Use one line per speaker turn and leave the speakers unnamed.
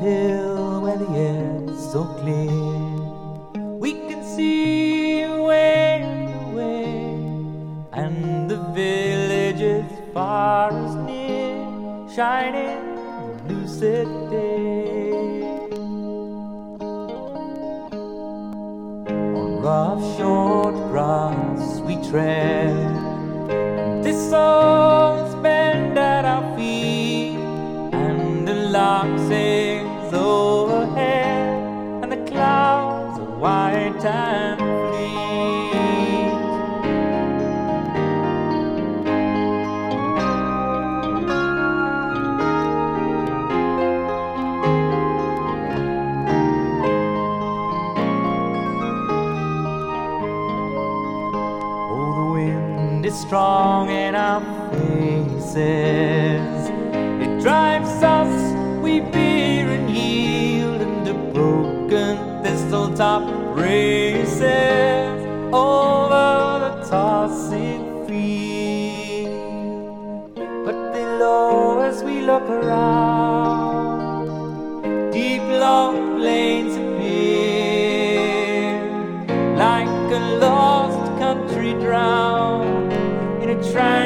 hill where the air's so clear. We can see away, and the village is far as near, shining lucid day. On rough short grass we tread, and thistles bend at our feet, and the lark sings overhead, and the clouds are white and fleet. Oh, the wind is strong in our faces, it drives us, we fear and yield, and the broken thistle-top races over the tossing field. But below as we look around, deep long plains appear, like a lost country drowned in a trance